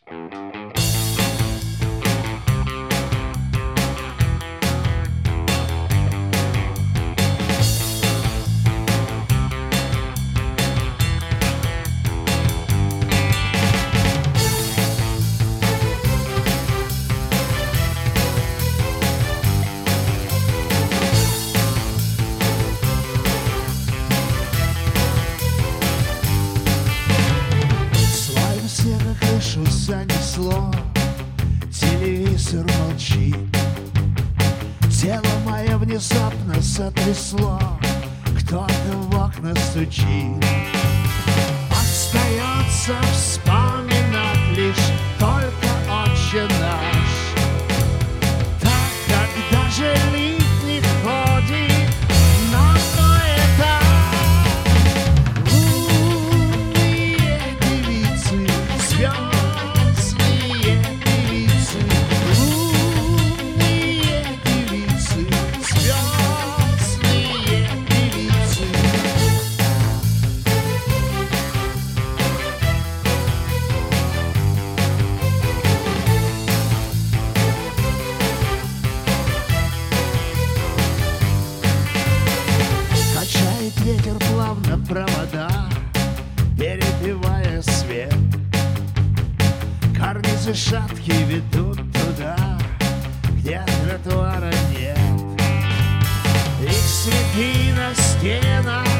Занесло, телевизор молчит, тело мое внезапно сотрясло, кто-то в окна стучит. Остается вспоминать лишь только отче наш. Так, когда же лифт не ходит на мой этаж, лунные девицы, звездные певицы, лунные девицы, звездные певицы. Качает ветер плавно провода, перебивая свет. Карнизы шаткие ведут туда, где тротуара нет. И цветы на стенах